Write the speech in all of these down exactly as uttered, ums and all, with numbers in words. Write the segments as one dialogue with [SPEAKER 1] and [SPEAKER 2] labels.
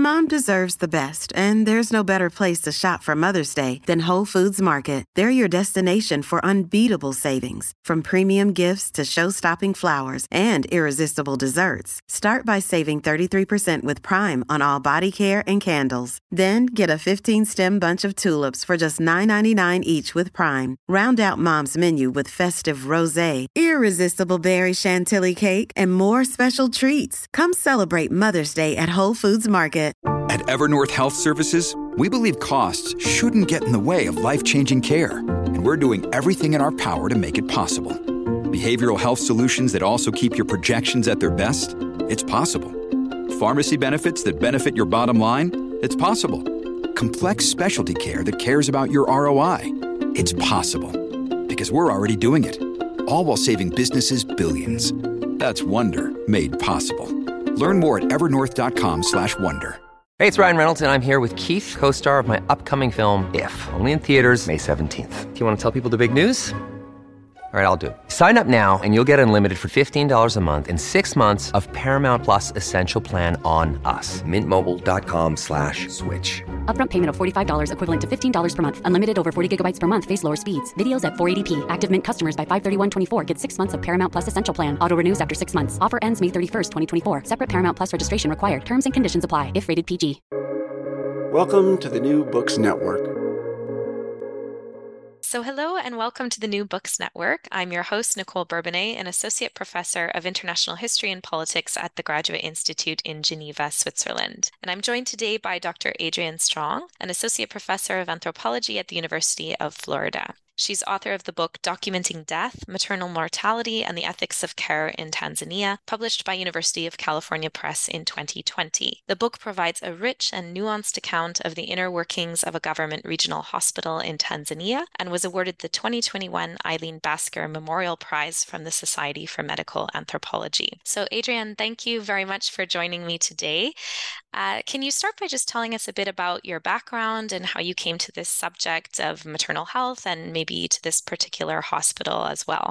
[SPEAKER 1] Mom deserves the best, and there's no better place to shop for Mother's Day than Whole Foods Market. They're your destination for unbeatable savings, from premium gifts to show-stopping flowers and irresistible desserts. Start by saving thirty-three percent with Prime on all body care and candles. Then get a fifteen-stem bunch of tulips for just nine ninety-nine each with Prime. Round out Mom's menu with festive rosé, irresistible berry chantilly cake, and more special treats. Come celebrate Mother's Day at Whole Foods Market.
[SPEAKER 2] At Evernorth Health Services, we believe costs shouldn't get in the way of life-changing care, and we're doing everything in our power to make it possible. Behavioral health solutions that also keep your projections at their best? It's possible. Pharmacy benefits that benefit your bottom line? It's possible. Complex specialty care that cares about your R O I? It's possible. Because we're already doing it. All while saving businesses billions. That's Wonder made possible. Learn more at evernorth.com slash wonder.
[SPEAKER 3] Hey, it's Ryan Reynolds, and I'm here with Keith, co-star of my upcoming film, If, only in theaters May seventeenth. Do you want to tell people the big news? All right, I'll do it. Sign up now and you'll get unlimited for fifteen dollars a month and six months of Paramount Plus Essential Plan on us. Mintmobile.com slash switch.
[SPEAKER 4] Upfront payment of forty-five dollars equivalent to fifteen dollars per month. Unlimited over forty gigabytes per month. Face lower speeds. Videos at four eighty p. Active Mint customers by five thirty-one twenty-four get six months of Paramount Plus Essential Plan. Auto renews after six months. Offer ends May thirty-first, twenty twenty-four. Separate Paramount Plus registration required. Terms and conditions apply if rated P G.
[SPEAKER 5] Welcome to the New Books Network.
[SPEAKER 6] So hello and welcome to the New Books Network. I'm your host, Nicole Bourbonnais, an Associate Professor of International History and Politics at the Graduate Institute in Geneva, Switzerland. And I'm joined today by Doctor Adrienne Strong, an Associate Professor of Anthropology at the University of Florida. She's author of the book Documenting Death, Maternal Mortality and the Ethics of Care in Tanzania, published by University of California Press in twenty twenty. The book provides a rich and nuanced account of the inner workings of a government regional hospital in Tanzania and was awarded the twenty twenty-one Eileen Basker Memorial Prize from the Society for Medical Anthropology. So Adrienne, thank you very much for joining me today. Uh, can you start by just telling us a bit about your background and how you came to this subject of maternal health and maybe to this particular hospital as well?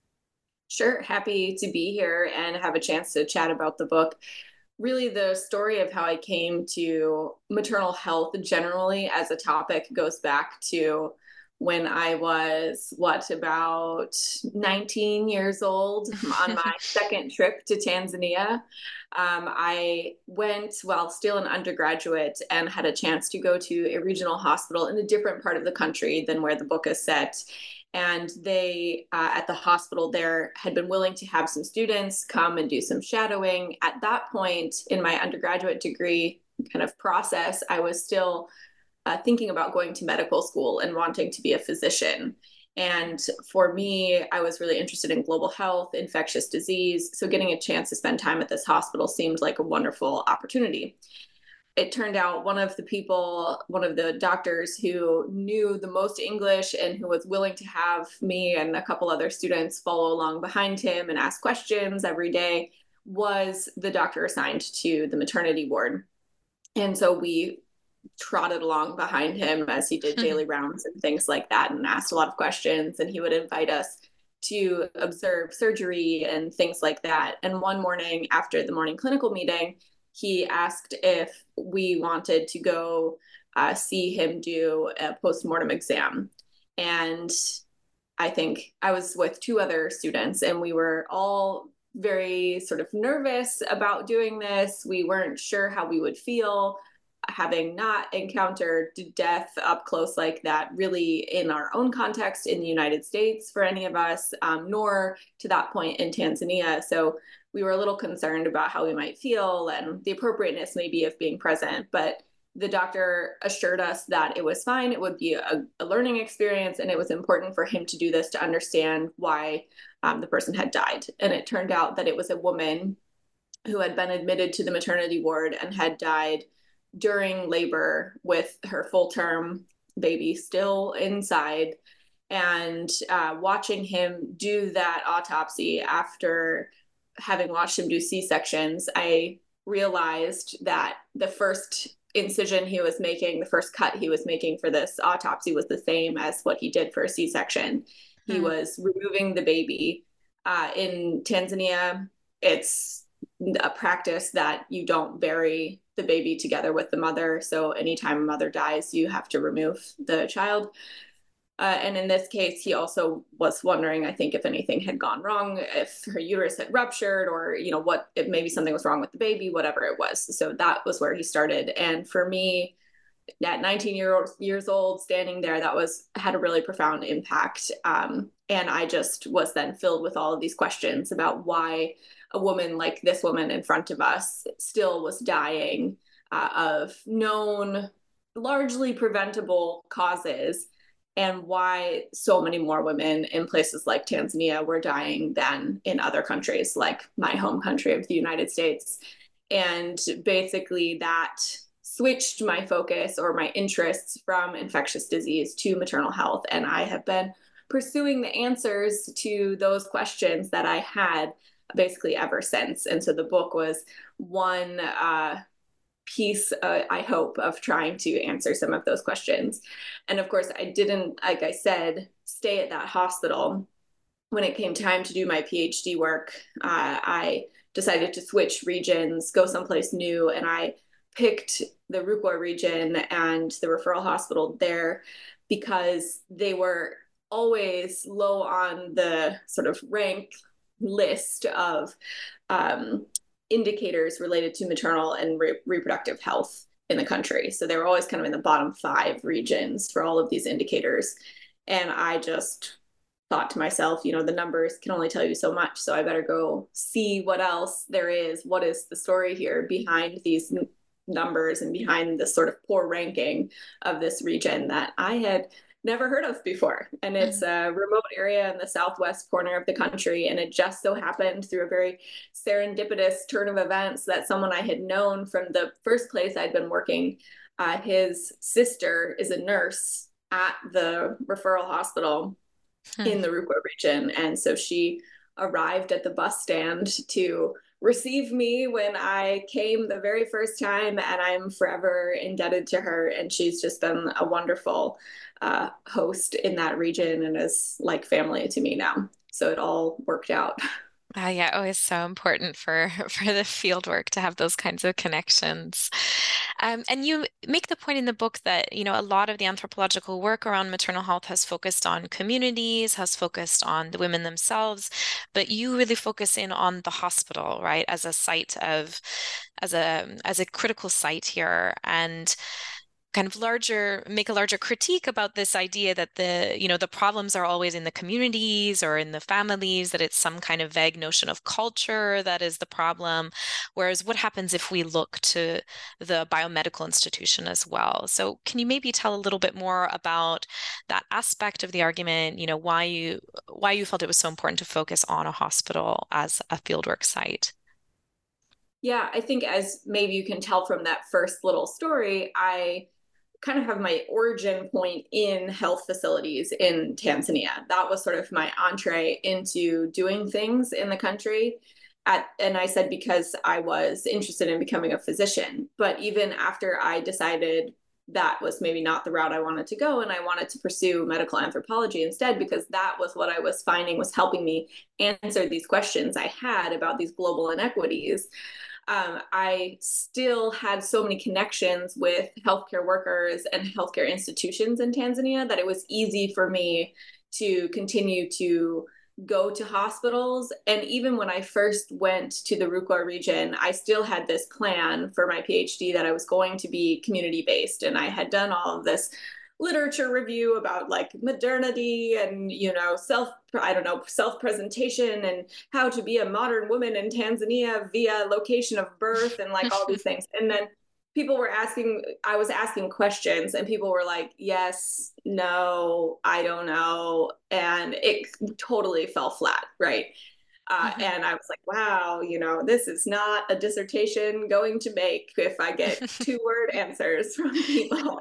[SPEAKER 7] Sure. Happy to be here and have a chance to chat about the book. Really, the story of how I came to maternal health generally as a topic goes back to when I was, what, about nineteen years old on my second trip to Tanzania. Um, I went while still an undergraduate and had a chance to go to a regional hospital in a different part of the country than where the book is set. And they, uh, at the hospital there, had been willing to have some students come and do some shadowing. At that point in my undergraduate degree kind of process, I was still Uh, thinking about going to medical school and wanting to be a physician. And for me, I was really interested in global health, infectious disease. So getting a chance to spend time at this hospital seemed like a wonderful opportunity. It turned out one of the people, one of the doctors who knew the most English and who was willing to have me and a couple other students follow along behind him and ask questions every day was the doctor assigned to the maternity ward. And so we trotted along behind him as he did daily rounds and things like that and asked a lot of questions, and he would invite us to observe surgery and things like that. And one morning after the morning clinical meeting, he asked if we wanted to go uh, see him do a postmortem exam. And I think I was with two other students and we were all very sort of nervous about doing this. We weren't sure how we would feel, having not encountered death up close like that really in our own context in the United States for any of us, um, nor to that point in Tanzania. So we were a little concerned about how we might feel and the appropriateness maybe of being present. But the doctor assured us that it was fine. It would be a, a learning experience, and it was important for him to do this to understand why um, the person had died. And it turned out that it was a woman who had been admitted to the maternity ward and had died during labor with her full-term baby still inside. And uh, watching him do that autopsy after having watched him do C-sections, I realized that the first incision he was making, the first cut he was making for this autopsy was the same as what he did for a C-section. Hmm. He was removing the baby. Uh, in Tanzania, it's a practice that you don't bury the baby together with the mother. So anytime a mother dies, you have to remove the child. Uh, and in this case, he also was wondering, I think, if anything had gone wrong, if her uterus had ruptured, or, you know, what, if maybe something was wrong with the baby, whatever it was. So that was where he started. And for me, at nineteen year old, years old, standing there, that was, had a really profound impact. Um, and I just was then filled with all of these questions about why a woman like this woman in front of us still was dying uh, of known, largely preventable causes, and why so many more women in places like Tanzania were dying than in other countries, like my home country of the United States. And basically that switched my focus or my interests from infectious disease to maternal health. And I have been pursuing the answers to those questions that I had basically ever since. And so the book was one uh, piece, uh, I hope, of trying to answer some of those questions. And of course, I didn't, like I said, stay at that hospital. When it came time to do my PhD work, uh, I decided to switch regions, go someplace new, and I picked the Rukwa region and the referral hospital there because they were always low on the sort of rank list of um, indicators related to maternal and re- reproductive health in the country. So they were always kind of in the bottom five regions for all of these indicators. And I just thought to myself, you know, the numbers can only tell you so much. So I better go see what else there is. What is the story here behind these n- numbers and behind the sort of poor ranking of this region that I had never heard of before. And it's a remote area in the southwest corner of the country. And it just so happened through a very serendipitous turn of events that someone I had known from the first place I'd been working, uh, his sister is a nurse at the referral hospital hmm. in the Rukwa region. And so she arrived at the bus stand to receive me when I came the very first time, and I'm forever indebted to her. And she's just been a wonderful uh, host in that region and is like family to me now. So it all worked out.
[SPEAKER 6] Uh, yeah, always so important for for the field work to have those kinds of connections. Um, and you make the point in the book that, you know, a lot of the anthropological work around maternal health has focused on communities, has focused on the women themselves, but you really focus in on the hospital, right, as a site of, as a as a critical site here, and kind of larger, make a larger critique about this idea that the, you know, the problems are always in the communities or in the families, that it's some kind of vague notion of culture that is the problem. Whereas what happens if we look to the biomedical institution as well? So can you maybe tell a little bit more about that aspect of the argument, you know, why you, why you felt it was so important to focus on a hospital as a fieldwork site?
[SPEAKER 7] Yeah, I think as maybe you can tell from that first little story, I kind of have my origin point in health facilities in Tanzania. That was sort of my entree into doing things in the country. At, and I said because I was interested in becoming a physician. But even after I decided that was maybe not the route I wanted to go, and I wanted to pursue medical anthropology instead, because that was what I was finding was helping me answer these questions I had about these global inequities. Um, I still had so many connections with healthcare workers and healthcare institutions in Tanzania that it was easy for me to continue to go to hospitals. And even when I first went to the Rukwa region, I still had this plan for my PhD that I was going to be community-based. And I had done all of this literature review about like modernity and, you know, self, I don't know, self-presentation and how to be a modern woman in Tanzania via location of birth and like all these things. And then people were asking, I was asking questions and people were like, yes, no, I don't know. And it totally fell flat, right? Uh, mm-hmm. And I was like, wow, you know, this is not a dissertation going to make if I get two word answers from people.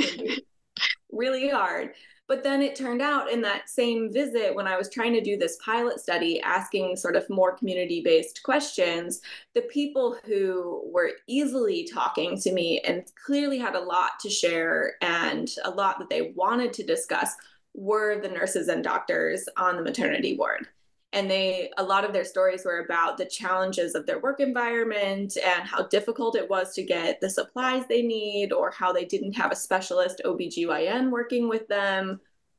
[SPEAKER 7] Really hard. But then it turned out in that same visit, when I was trying to do this pilot study, asking sort of more community-based questions, the people who were easily talking to me and clearly had a lot to share and a lot that they wanted to discuss were the nurses and doctors on the maternity ward. And they, a lot of their stories were about the challenges of their work environment and how difficult it was to get the supplies they need, or how they didn't have a specialist O B G Y N working with them,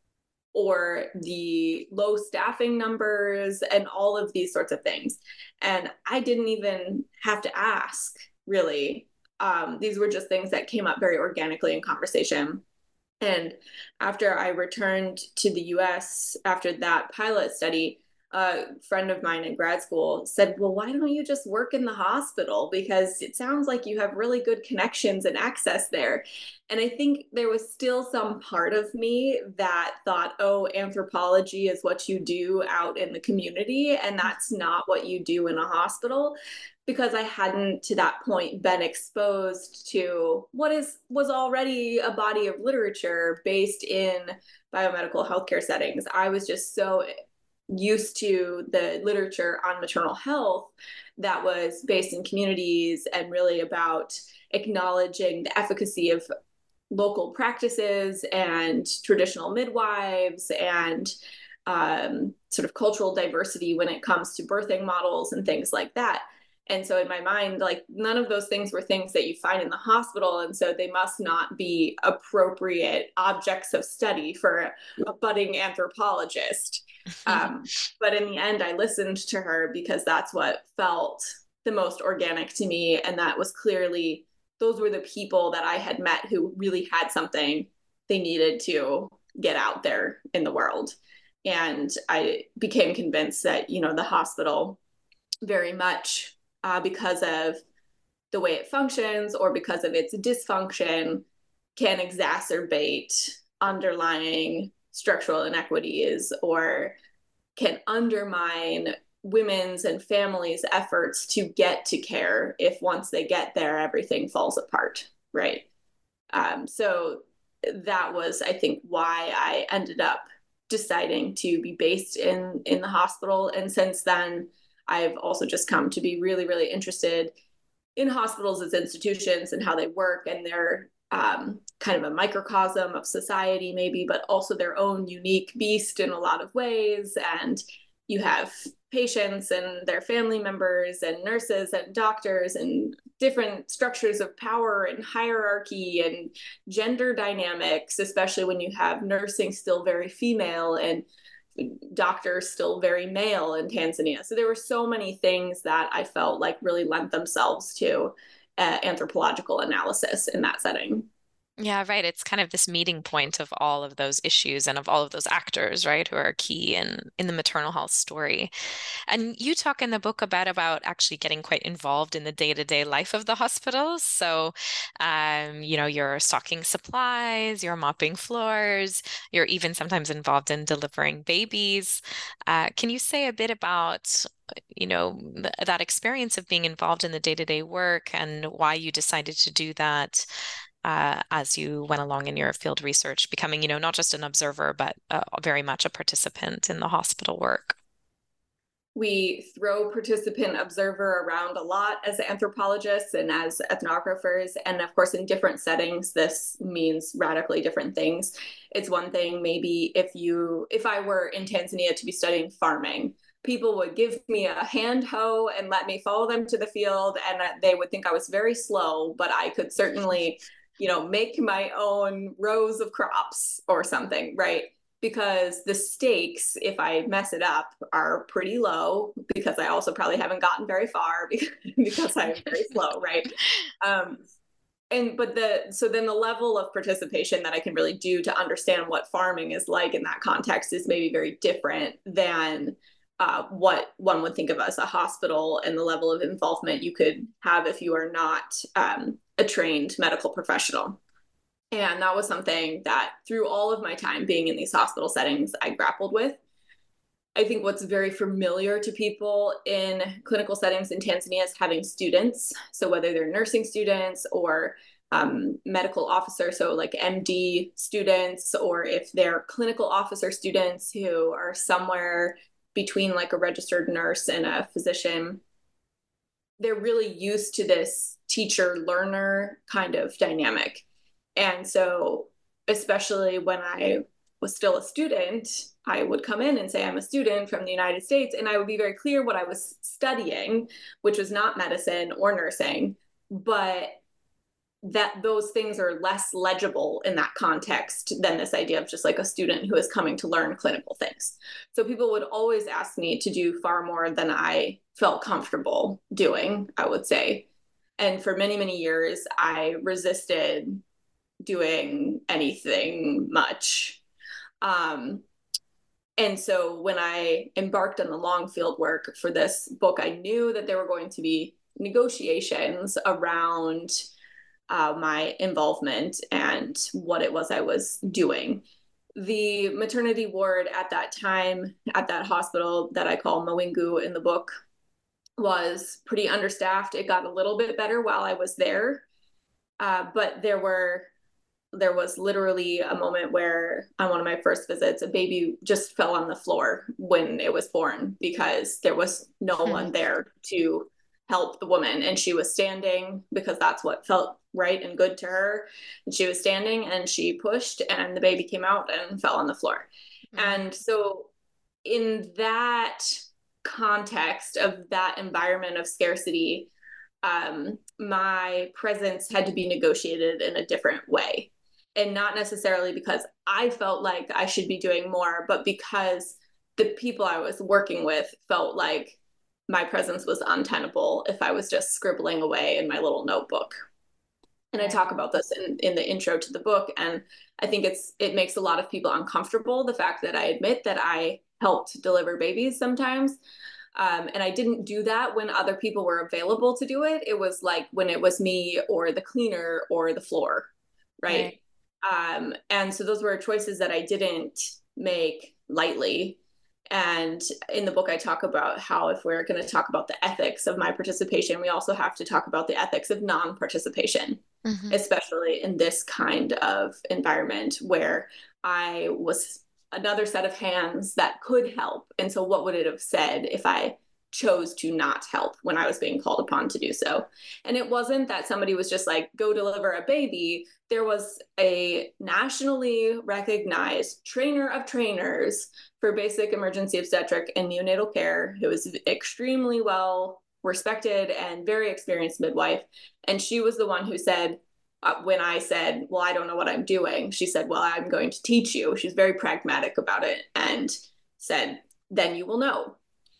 [SPEAKER 7] or the low staffing numbers and all of these sorts of things. And I didn't even have to ask, really. Um, these were just things that came up very organically in conversation. And after I returned to the U S after that pilot study, a friend of mine in grad school said, well, why don't you just work in the hospital? Because it sounds like you have really good connections and access there. And I think there was still some part of me that thought, oh, anthropology is what you do out in the community, and that's not what you do in a hospital, because I hadn't to that point been exposed to what is was already a body of literature based in biomedical healthcare settings. I was just so used to the literature on maternal health that was based in communities and really about acknowledging the efficacy of local practices and traditional midwives and um, sort of cultural diversity when it comes to birthing models and things like that. And so in my mind, like, none of those things were things that you find in the hospital. And so they must not be appropriate objects of study for a budding anthropologist. Um, but in the end, I listened to her because that's what felt the most organic to me. And that was clearly, those were the people that I had met who really had something they needed to get out there in the world. And I became convinced that, you know, the hospital very much Uh, because of the way it functions or because of its dysfunction, can exacerbate underlying structural inequities or can undermine women's and families' efforts to get to care if once they get there, everything falls apart, right? Um, so that was, I think, why I ended up deciding to be based in, in the hospital. And since then, I've also just come to be really, really interested in hospitals as institutions and how they work, and they're um, kind of a microcosm of society maybe, but also their own unique beast in a lot of ways. And you have patients and their family members and nurses and doctors and different structures of power and hierarchy and gender dynamics, especially when you have nursing still very female and doctors still very male in Tanzania. So there were so many things that I felt like really lent themselves to uh, anthropological analysis in that setting.
[SPEAKER 6] Yeah, right. It's kind of this meeting point of all of those issues and of all of those actors, right, who are key in in the maternal health story. And you talk in the book about about actually getting quite involved in the day-to-day life of the hospitals. So, um, you know, you're stocking supplies, you're mopping floors, you're even sometimes involved in delivering babies. Uh, can you say a bit about, you know, th that experience of being involved in the day-to-day work and why you decided to do that? Uh, as you went along in your field research, becoming, you know, not just an observer, but uh, very much a participant in the hospital work?
[SPEAKER 7] We throw participant observer around a lot as anthropologists and as ethnographers. And of course, in different settings, this means radically different things. It's one thing, maybe if you, if I were in Tanzania to be studying farming, people would give me a hand hoe and let me follow them to the field, and they would think I was very slow, but I could certainly, you know, make my own rows of crops or something, right? Because the stakes, if I mess it up, are pretty low, because I also probably haven't gotten very far because, because I'm very slow, right? Um, and but the so then the level of participation that I can really do to understand what farming is like in that context is maybe very different than uh, what one would think of as a hospital, and the level of involvement you could have if you are not um, a trained medical professional. And that was something that through all of my time being in these hospital settings, I grappled with. I think what's very familiar to people in clinical settings in Tanzania is having students. So whether they're nursing students or um, medical officers, so like M D students, or if they're clinical officer students who are somewhere between like a registered nurse and a physician, they're really used to this teacher-learner kind of dynamic. And so especially when I was still a student, I would come in and say, I'm a student from the United States. And I would be very clear what I was studying, which was not medicine or nursing, but that those things are less legible in that context than this idea of just like a student who is coming to learn clinical things. So people would always ask me to do far more than I felt comfortable doing, I would say. And for many, many years, I resisted doing anything much. Um, and so when I embarked on the long field work for this book, I knew that there were going to be negotiations around uh, my involvement and what it was I was doing. The maternity ward at that time, at that hospital that I call Mawingu in the book, was pretty understaffed. It got a little bit better while I was there. Uh, but there were, there was literally a moment where on one of my first visits, a baby just fell on the floor when it was born because there was no mm-hmm. one there to help the woman. And she was standing because that's what felt right and good to her. And she was standing and she pushed and the baby came out and fell on the floor. Mm-hmm. And so in that context of that environment of scarcity, um, my presence had to be negotiated in a different way. And not necessarily because I felt like I should be doing more, but because the people I was working with felt like my presence was untenable if I was just scribbling away in my little notebook. And I talk about this in, in the intro to the book. And I think it's it makes a lot of people uncomfortable, the fact that I admit that I helped deliver babies sometimes. Um, and I didn't do that when other people were available to do it. It was like when it was me or the cleaner or the floor, right? right. Um, and so those were choices that I didn't make lightly. And in the book, I talk about how if we're going to talk about the ethics of my participation, we also have to talk about the ethics of non-participation, mm-hmm. especially in this kind of environment where I was another set of hands that could help. And so what would it have said if I chose to not help when I was being called upon to do so? And it wasn't that somebody was just like, go deliver a baby. There was a nationally recognized trainer of trainers for basic emergency obstetric and neonatal care who was extremely well respected and very experienced midwife. And she was the one who said, Uh, when I said, well, I don't know what I'm doing, she said, well, I'm going to teach you. She's very pragmatic about it and said, then you will know.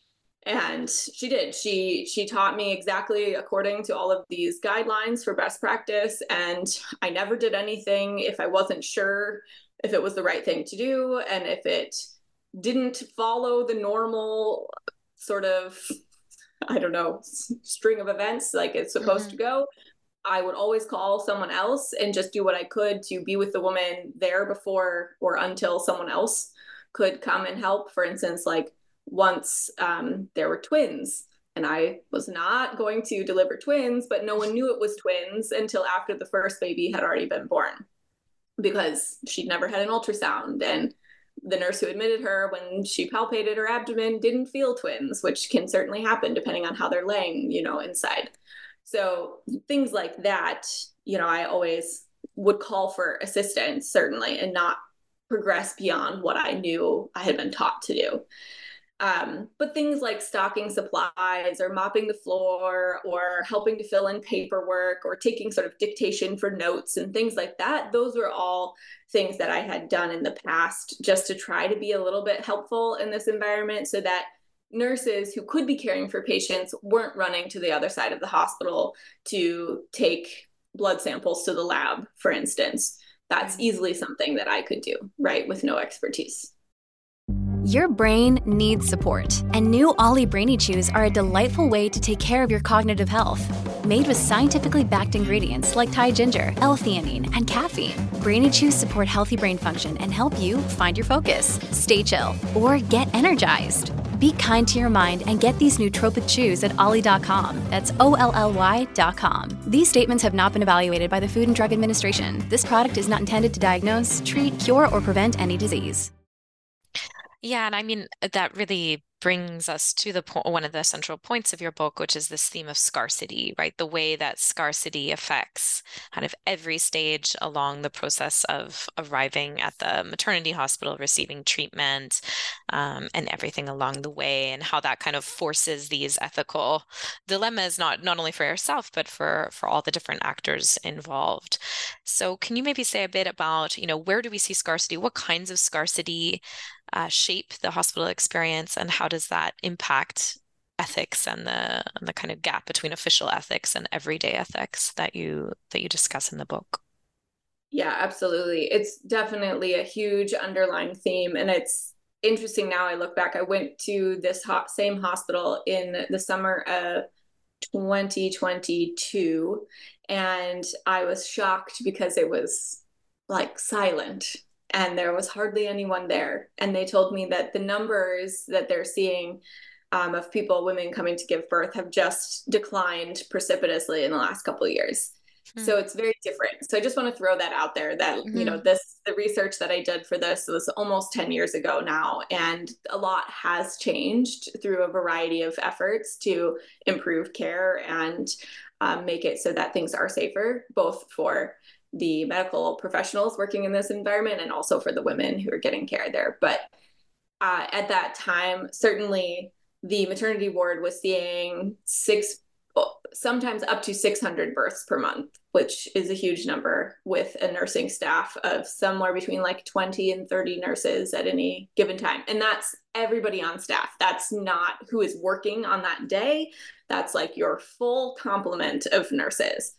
[SPEAKER 7] And she did. She she taught me exactly according to all of these guidelines for best practice. And I never did anything if I wasn't sure if it was the right thing to do. And if it didn't follow the normal sort of, I don't know, string of events like it's supposed mm-hmm. to go, I would always call someone else and just do what I could to be with the woman there before or until someone else could come and help. For instance, like once um, there were twins and I was not going to deliver twins, but no one knew it was twins until after the first baby had already been born because she'd never had an ultrasound. And the nurse who admitted her when she palpated her abdomen didn't feel twins, which can certainly happen depending on how they're laying, you know, inside. So things like that, you know, I always would call for assistance, certainly, and not progress beyond what I knew I had been taught to do. Um, but things like stocking supplies or mopping the floor or helping to fill in paperwork or taking sort of dictation for notes and things like that, those were all things that I had done in the past just to try to be a little bit helpful in this environment so that nurses who could be caring for patients weren't running to the other side of the hospital to take blood samples to the lab, for instance. That's easily something that I could do, right, with no expertise.
[SPEAKER 8] Your brain needs support, and new Ollie Brainy Chews are a delightful way to take care of your cognitive health. Made with scientifically backed ingredients like Thai ginger, L-theanine, and caffeine, Brainy Chews support healthy brain function and help you find your focus, stay chill, or get energized. Be kind to your mind and get these nootropic chews at ollie dot com. That's O L L Y dot com. These statements have not been evaluated by the Food and Drug Administration. This product is not intended to diagnose, treat, cure, or prevent any disease.
[SPEAKER 6] Yeah, and I mean, that really brings us to the point, one of the central points of your book, which is this theme of scarcity, right? The way that scarcity affects kind of every stage along the process of arriving at the maternity hospital, receiving treatment, um, and everything along the way, and how that kind of forces these ethical dilemmas, not not only for yourself, but for for all the different actors involved. So can you maybe say a bit about, you know, where do we see scarcity? What kinds of scarcity Uh, shape the hospital experience, and how does that impact ethics and the and the kind of gap between official ethics and everyday ethics that you that you discuss in the book?
[SPEAKER 7] Yeah, absolutely. It's definitely a huge underlying theme, and it's interesting now I look back. I went to this hot, same hospital in the summer of twenty twenty-two, and I was shocked because it was like silent. And there was hardly anyone there. And they told me that the numbers that they're seeing um, of people, women coming to give birth, have just declined precipitously in the last couple of years. Mm. So it's very different. So I just want to throw that out there that, mm-hmm. you know, this, the research that I did for this was almost ten years ago now. And a lot has changed through a variety of efforts to improve care and um, make it so that things are safer, both for the medical professionals working in this environment and also for the women who are getting care there. But uh, at that time, certainly the maternity ward was seeing six, sometimes up to six hundred births per month, which is a huge number, with a nursing staff of somewhere between like twenty and thirty nurses at any given time. And that's everybody on staff. That's not who is working on that day. That's like your full complement of nurses.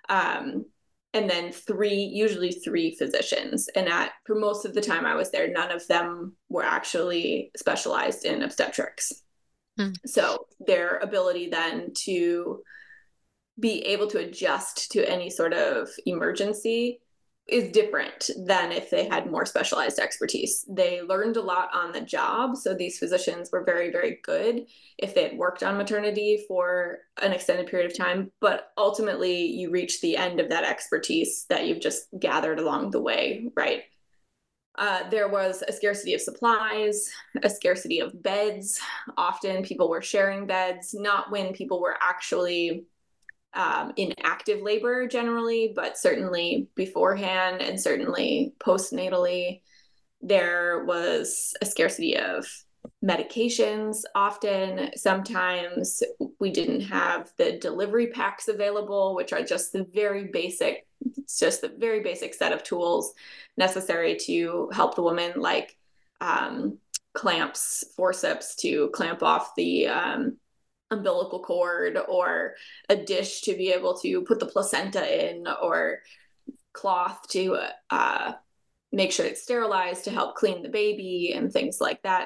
[SPEAKER 7] Um, And then three, usually three physicians. And at, for most of the time I was there, none of them were actually specialized in obstetrics. Mm. So their ability then to be able to adjust to any sort of emergency is different than if they had more specialized expertise. They learned a lot on the job. So these physicians were very, very good if they had worked on maternity for an extended period of time. But ultimately, you reach the end of that expertise that you've just gathered along the way, right? Uh, there was a scarcity of supplies, a scarcity of beds. Often people were sharing beds, not when people were actually Um, in active labor generally, but certainly beforehand and certainly postnatally. There was a scarcity of medications often. Sometimes we didn't have the delivery packs available, which are just the very basic, it's just the very basic set of tools necessary to help the woman, like um, clamps, forceps to clamp off the um, umbilical cord, or a dish to be able to put the placenta in, or cloth to uh, make sure it's sterilized to help clean the baby and things like that.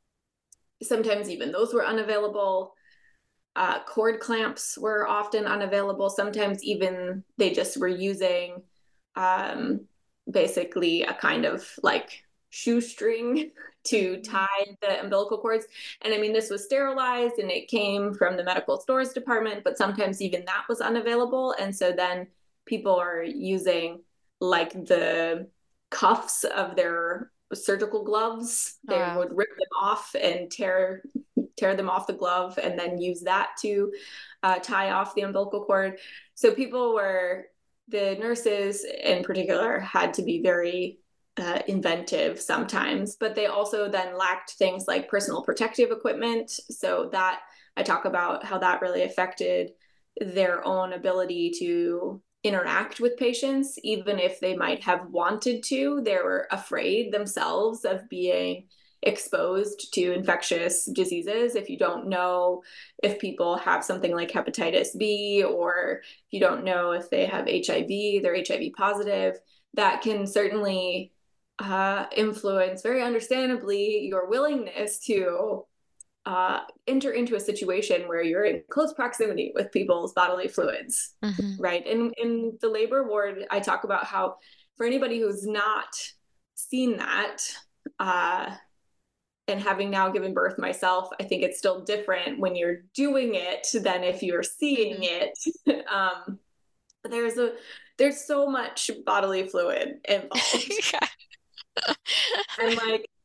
[SPEAKER 7] Sometimes even those were unavailable. Uh, cord clamps were often unavailable. Sometimes even they just were using um, basically a kind of like shoestring to tie the umbilical cords. And I mean, this was sterilized and it came from the medical stores department, but sometimes even that was unavailable. And so then people are using like the cuffs of their surgical gloves. They wow. would rip them off and tear tear them off the glove and then use that to uh, tie off the umbilical cord. So people were, the nurses in particular, had to be very uh, inventive sometimes, but they also then lacked things like personal protective equipment. So that, I talk about how that really affected their own ability to interact with patients. Even if they might have wanted to, they were afraid themselves of being exposed to infectious diseases. If you don't know if people have something like hepatitis B, or if you don't know if they have H I V, they're H I V positive, that can certainly uh, influence, very understandably, your willingness to uh, enter into a situation where you're in close proximity with people's bodily fluids, mm-hmm. right? And in the labor ward, I talk about how for anybody who's not seen that, uh, and having now given birth myself, I think it's still different when you're doing it than if you're seeing mm-hmm. it. um, there's a there's so much bodily fluid involved. And like,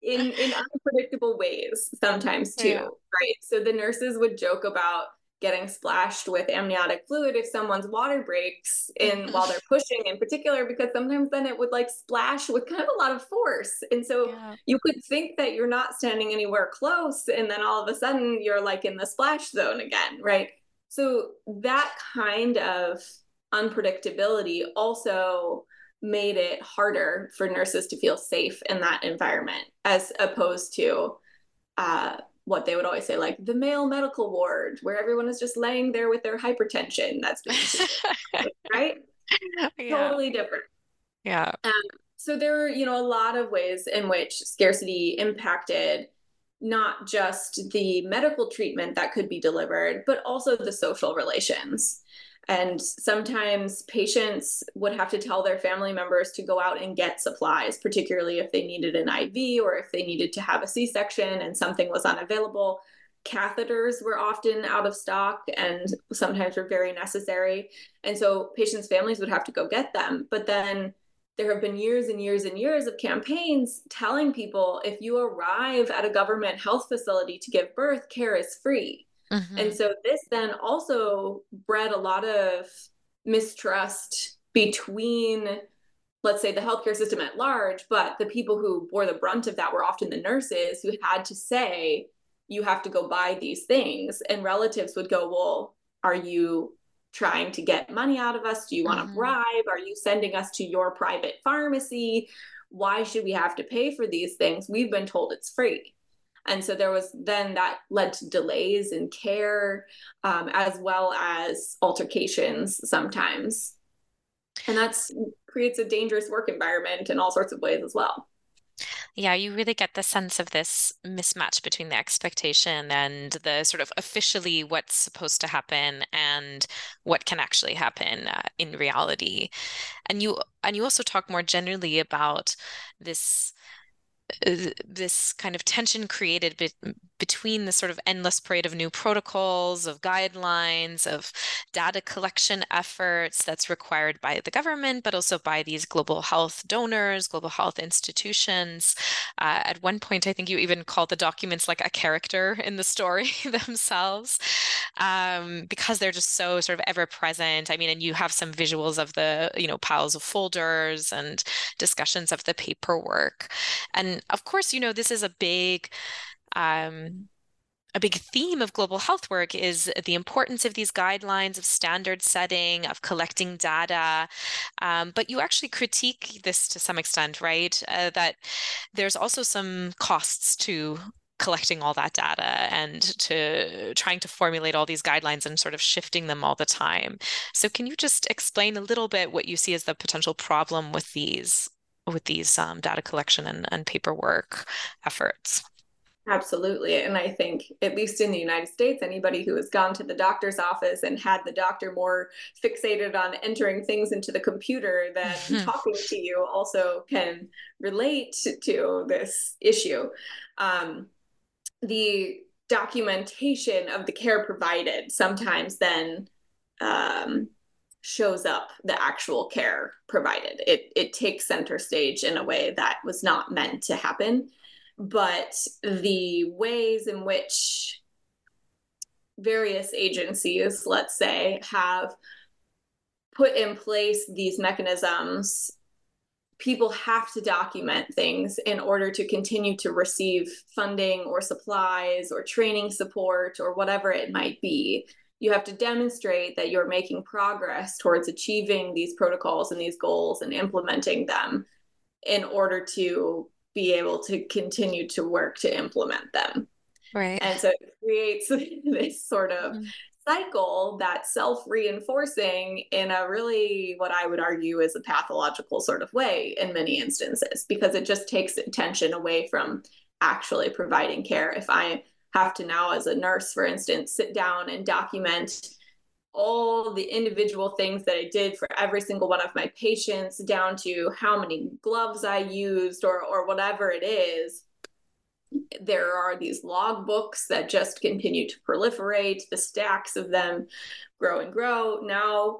[SPEAKER 7] in, in unpredictable ways sometimes too, yeah. right? So the nurses would joke about getting splashed with amniotic fluid if someone's water breaks in while they're pushing in particular, because sometimes then it would like splash with kind of a lot of force. And so yeah. you could think that you're not standing anywhere close, and then all of a sudden you're like in the splash zone again, right? So that kind of unpredictability also made it harder for nurses to feel safe in that environment, as opposed to uh, what they would always say, like the male medical ward, where everyone is just laying there with their hypertension. That's just, right? Yeah. Totally different.
[SPEAKER 6] Yeah.
[SPEAKER 7] Um, so there are, you know, a lot of ways in which scarcity impacted not just the medical treatment that could be delivered, but also the social relations. And sometimes patients would have to tell their family members to go out and get supplies, particularly if they needed an I V or if they needed to have a C-section and something was unavailable. Catheters were often out of stock and sometimes were very necessary. And so patients' families would have to go get them. But then there have been years and years and years of campaigns telling people, if you arrive at a government health facility to give birth, care is free. Mm-hmm. And so this then also bred a lot of mistrust between, let's say, the healthcare system at large, but the people who bore the brunt of that were often the nurses who had to say, you have to go buy these things. And relatives would go, well, are you trying to get money out of us? Do you want mm-hmm. a bribe? Are you sending us to your private pharmacy? Why should we have to pay for these things? We've been told it's free. And so there was then that led to delays in care, um, as well as altercations sometimes. And that's creates a dangerous work environment in all sorts of ways as well.
[SPEAKER 6] Yeah, you really get the sense of this mismatch between the expectation and the sort of officially what's supposed to happen and what can actually happen uh, in reality. And you and you also talk more generally about this this kind of tension created be- between the sort of endless parade of new protocols, of guidelines, of data collection efforts that's required by the government, but also by these global health donors, global health institutions. Uh, at one point, I think you even called the documents like a character in the story themselves, um, because they're just so sort of ever present. I mean, and you have some visuals of the, you know, piles of folders and discussions of the paperwork. And of course, you know, this is a big Um, a big theme of global health work is the importance of these guidelines, of standard setting, of collecting data. Um, but you actually critique this to some extent, right? Uh, that there's also some costs to collecting all that data and to trying to formulate all these guidelines and sort of shifting them all the time. So can you just explain a little bit what you see as the potential problem with these with these um, data collection and, and paperwork efforts?
[SPEAKER 7] Absolutely. And I think, at least in the United States, anybody who has gone to the doctor's office and had the doctor more fixated on entering things into the computer than mm-hmm. talking to you also can relate to this issue. Um, the documentation of the care provided sometimes then um, shows up the actual care provided. It, it takes center stage in a way that was not meant to happen. But the ways in which various agencies, let's say, have put in place these mechanisms, people have to document things in order to continue to receive funding or supplies or training support or whatever it might be. You have to demonstrate that you're making progress towards achieving these protocols and these goals and implementing them in order to be able to continue to work to implement them.
[SPEAKER 6] Right.
[SPEAKER 7] And so it creates this sort of mm-hmm. cycle that's self-reinforcing in a really, what I would argue is a pathological sort of way in many instances, because it just takes attention away from actually providing care. If I have to now, as a nurse, for instance, sit down and document all the individual things that I did for every single one of my patients, down to how many gloves I used or or whatever it is. There are these log books that just continue to proliferate, the stacks of them grow and grow. Now,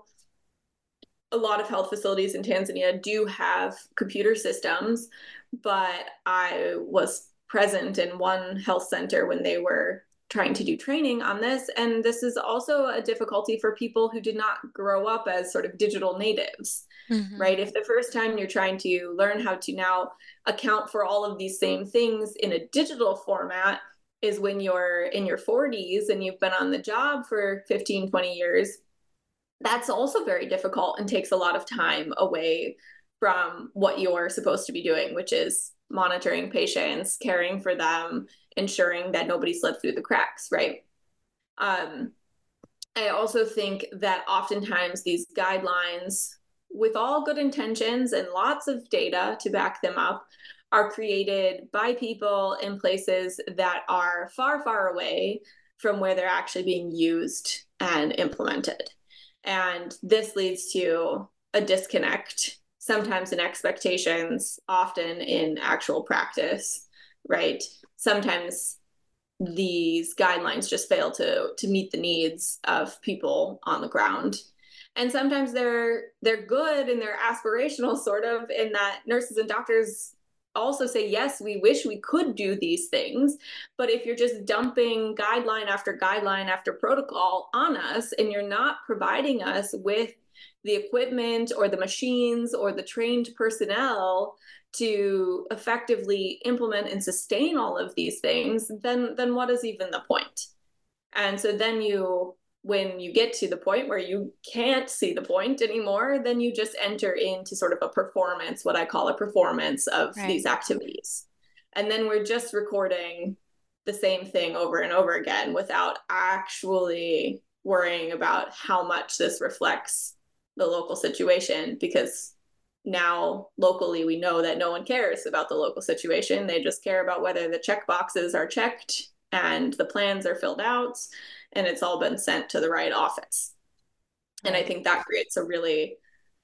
[SPEAKER 7] a lot of health facilities in Tanzania do have computer systems, but I was present in one health center when they were trying to do training on this. And this is also a difficulty for people who did not grow up as sort of digital natives, mm-hmm. right? If the first time you're trying to learn how to now account for all of these same things in a digital format is when you're in your forties and you've been on the job for fifteen, twenty years, that's also very difficult and takes a lot of time away from what you're supposed to be doing, which is monitoring patients, caring for them, ensuring that nobody slipped through the cracks, right? Um, I also think that oftentimes these guidelines, with all good intentions and lots of data to back them up, are created by people in places that are far, far away from where they're actually being used and implemented. And this leads to a disconnect, sometimes in expectations, often in actual practice, right? Sometimes these guidelines just fail to, to meet the needs of people on the ground. And sometimes they're they're good and they're aspirational, sort of, in that nurses and doctors also say, yes, we wish we could do these things. But if you're just dumping guideline after guideline after protocol on us, and you're not providing us with the equipment or the machines or the trained personnel to effectively implement and sustain all of these things, then then what is even the point? And so then you, when you get to the point where you can't see the point anymore, then you just enter into sort of a performance, what I call a performance of right. these activities. And then we're just recording the same thing over and over again without actually worrying about how much this reflects the local situation, because now locally we know that no one cares about the local situation. They just care about whether the check boxes are checked and the plans are filled out and it's all been sent to the right office. Right. And I think that creates a really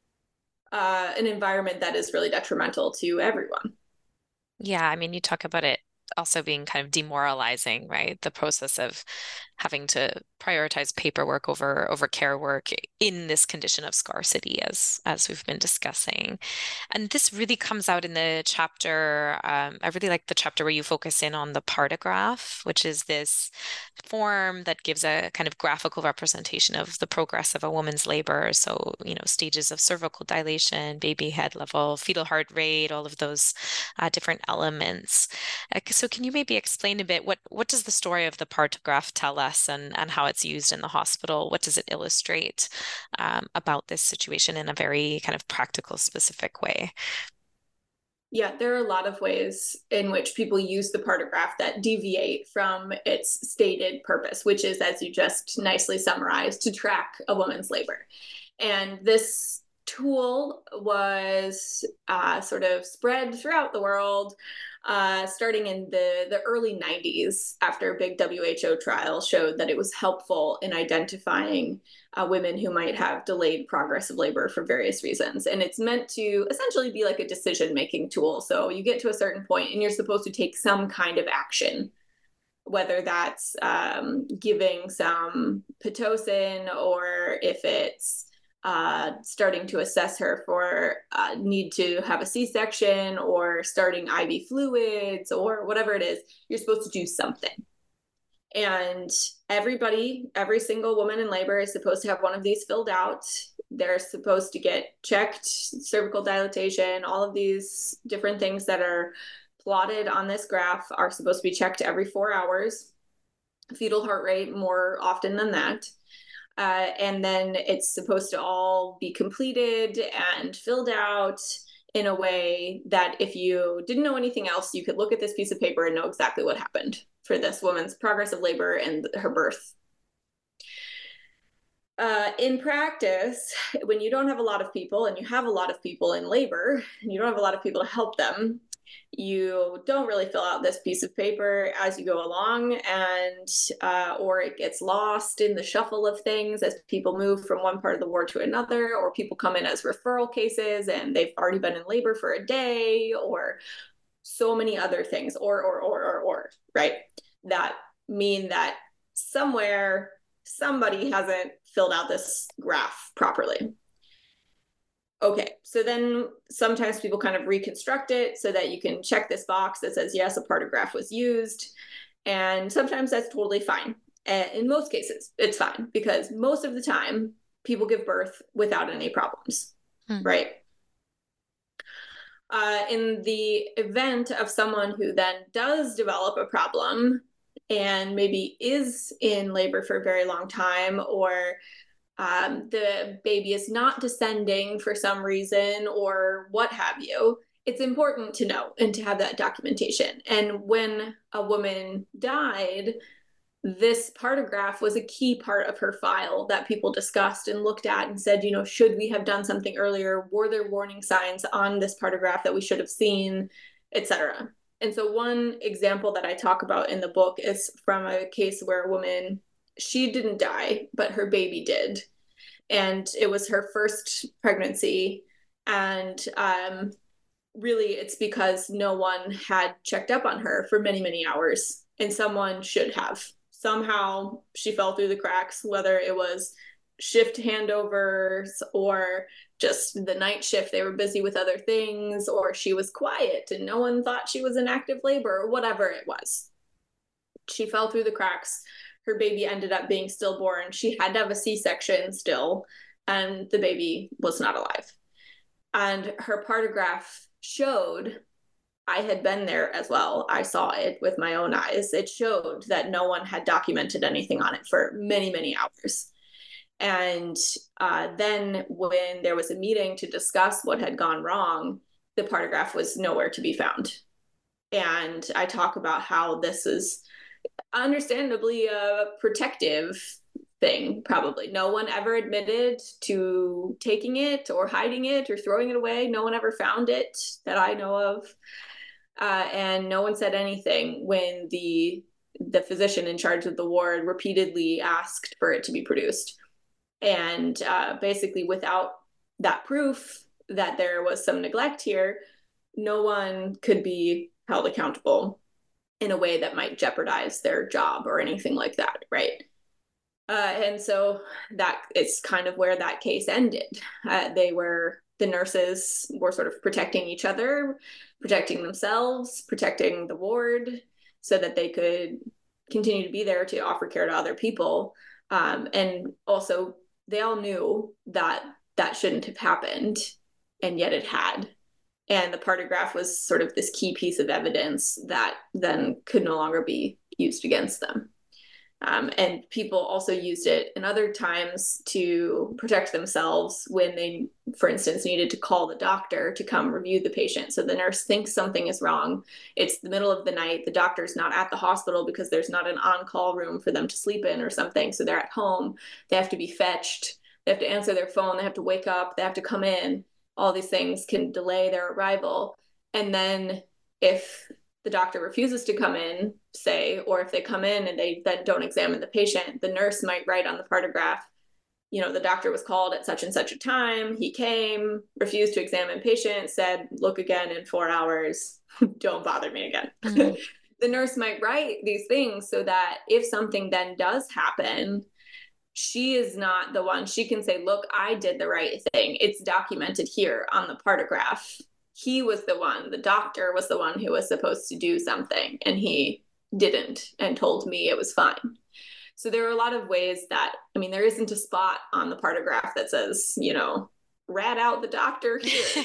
[SPEAKER 7] uh, an environment that is really detrimental to everyone.
[SPEAKER 6] Yeah, I mean, you talk about it also being kind of demoralizing, right? The process of having to prioritize paperwork over over care work in this condition of scarcity, as as we've been discussing. And this really comes out in the chapter. Um, I really like the chapter where you focus in on the Partigraph, which is this form that gives a kind of graphical representation of the progress of a woman's labor. So, you know, stages of cervical dilation, baby head level, fetal heart rate, all of those uh, different elements. Uh, so can you maybe explain a bit, what, what does the story of the Partigraph tell us, and, and how it's used in the hospital? What does it illustrate um, about this situation in a very kind of practical, specific way?
[SPEAKER 7] Yeah, there are a lot of ways in which people use the Partigraph that deviate from its stated purpose, which is, as you just nicely summarized, to track a woman's labor. And this tool was uh, sort of spread throughout the world, uh, starting in the, the early nineties, after a big W H O trial showed that it was helpful in identifying uh, women who might have delayed progress of labor for various reasons. And it's meant to essentially be like a decision-making tool. So you get to a certain point and you're supposed to take some kind of action, whether that's um, giving some Pitocin, or if it's Uh, starting to assess her for uh, need to have a C-section, or starting I V fluids, or whatever it is. You're supposed to do something. And everybody, every single woman in labor is supposed to have one of these filled out. They're supposed to get checked, cervical dilatation, all of these different things that are plotted on this graph are supposed to be checked every four hours. Fetal heart rate more often than that. Uh, and then it's supposed to all be completed and filled out in a way that if you didn't know anything else, you could look at this piece of paper and know exactly what happened for this woman's progress of labor and her birth. Uh, in practice, when you don't have a lot of people, and you have a lot of people in labor, and you don't have a lot of people to help them, you don't really fill out this piece of paper as you go along, and uh, or it gets lost in the shuffle of things as people move from one part of the ward to another, or people come in as referral cases and they've already been in labor for a day, or so many other things, or, or, or, or, or, right? That mean that somewhere somebody hasn't filled out this graph properly. Okay, so then sometimes people kind of reconstruct it so that you can check this box that says, yes, a partograph was used. And sometimes that's totally fine. And in most cases, it's fine because most of the time people give birth without any problems, hmm. right? Uh, in the event of someone who then does develop a problem and maybe is in labor for a very long time, or um, the baby is not descending for some reason, or what have you, it's important to know and to have that documentation. And when a woman died, this partograph was a key part of her file that people discussed and looked at and said, you know, should we have done something earlier? Were there warning signs on this partograph that we should have seen, et cetera? And so one example that I talk about in the book is from a case where a woman, she didn't die, but her baby did. And it was her first pregnancy. And um, really, it's because no one had checked up on her for many, many hours, and someone should have. Somehow she fell through the cracks, whether it was shift handovers or just the night shift, they were busy with other things, or she was quiet and no one thought she was in active labor, or whatever it was. She fell through the cracks. Her baby ended up being stillborn. She had to have a C-section still, and the baby was not alive. And her partograph showed, I had been there as well. I saw it with my own eyes. It showed that no one had documented anything on it for many, many hours. And uh, then when there was a meeting to discuss what had gone wrong, the partograph was nowhere to be found. And I talk about how this is understandably a protective thing, probably. No one ever admitted to taking it or hiding it or throwing it away. No one ever found it that I know of. Uh, and no one said anything when the the physician in charge of the ward repeatedly asked for it to be produced. And uh, basically, without that proof that there was some neglect here, no one could be held accountable in a way that might jeopardize their job or anything like that, right? Uh, and so that is kind of where that case ended. Uh, they were, the nurses were sort of protecting each other, protecting themselves, protecting the ward so that they could continue to be there to offer care to other people. Um, and also they all knew that that shouldn't have happened, and yet it had. And the partograph was sort of this key piece of evidence that then could no longer be used against them. Um, and people also used it in other times to protect themselves when they, for instance, needed to call the doctor to come review the patient. So the nurse thinks something is wrong. It's the middle of the night. The doctor's not at the hospital because there's not an on-call room for them to sleep in or something. So they're at home. They have to be fetched. They have to answer their phone. They have to wake up. They have to come in. All these things can delay their arrival. And then if the doctor refuses to come in, say, or if they come in and they then don't examine the patient, the nurse might write on the partograph, you know, the doctor was called at such and such a time, he came, refused to examine patient, said, look again in four hours, don't bother me again. Mm-hmm. The nurse might write these things so that if something then does happen, she is not the one. She can say, look, I did the right thing. It's documented here on the partograph. He was the one, the doctor was the one who was supposed to do something, and he didn't and told me it was fine. So there are a lot of ways that, I mean, there isn't a spot on the partograph that says, you know, rat out the doctor here.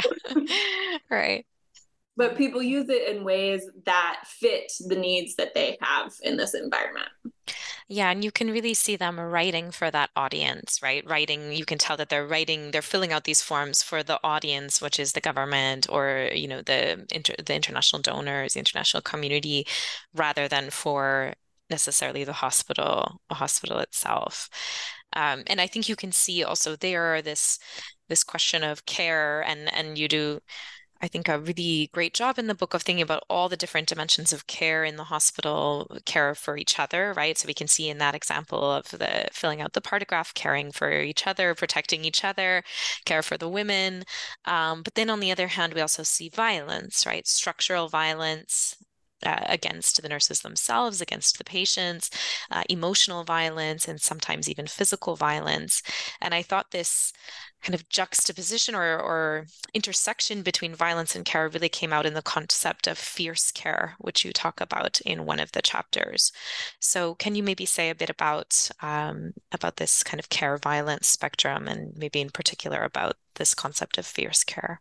[SPEAKER 6] Yeah, right.
[SPEAKER 7] But people use it in ways that fit the needs that they have in this environment.
[SPEAKER 6] Yeah, and you can really see them writing for that audience, right? Writing, you can tell that they're writing, they're filling out these forms for the audience, which is the government or, you know, the inter, the international donors, the international community, rather than for necessarily the hospital, a hospital itself. Um, and I think you can see also there this this question of care, and and you do, I think, a really great job in the book of thinking about all the different dimensions of care in the hospital, care for each other, right? So we can see in that example of the filling out the partograph, caring for each other, protecting each other, care for the women. Um, but then on the other hand, we also see violence, right? Structural violence uh, against the nurses themselves, against the patients, uh, emotional violence, and sometimes even physical violence. And I thought this kind of juxtaposition or, or intersection between violence and care really came out in the concept of fierce care, which you talk about in one of the chapters. So can you maybe say a bit about um, about this kind of care violence spectrum, and maybe in particular about this concept of fierce care?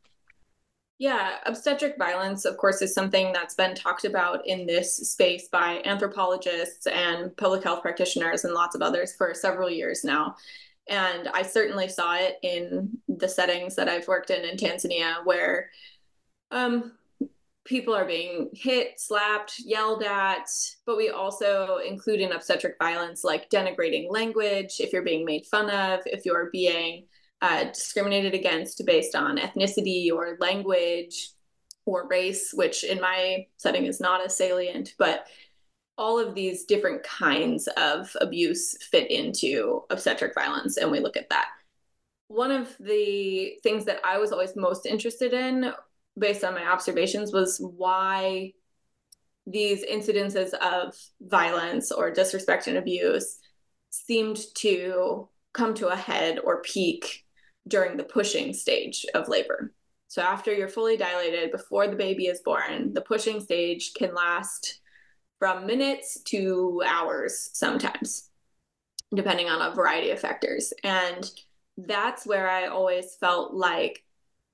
[SPEAKER 7] Yeah, obstetric violence, of course, is something that's been talked about in this space by anthropologists and public health practitioners and lots of others for several years now. And I certainly saw it in the settings that I've worked in in Tanzania, where um, people are being hit, slapped, yelled at, but we also include in obstetric violence like denigrating language, if you're being made fun of, if you're being Uh, discriminated against based on ethnicity or language or race, which in my setting is not as salient, but all of these different kinds of abuse fit into obstetric violence, and we look at that. One of the things that I was always most interested in, based on my observations, was why these incidences of violence or disrespect and abuse seemed to come to a head or peak during the pushing stage of labor. So after you're fully dilated, before the baby is born, the pushing stage can last from minutes to hours sometimes, depending on a variety of factors. And that's where I always felt like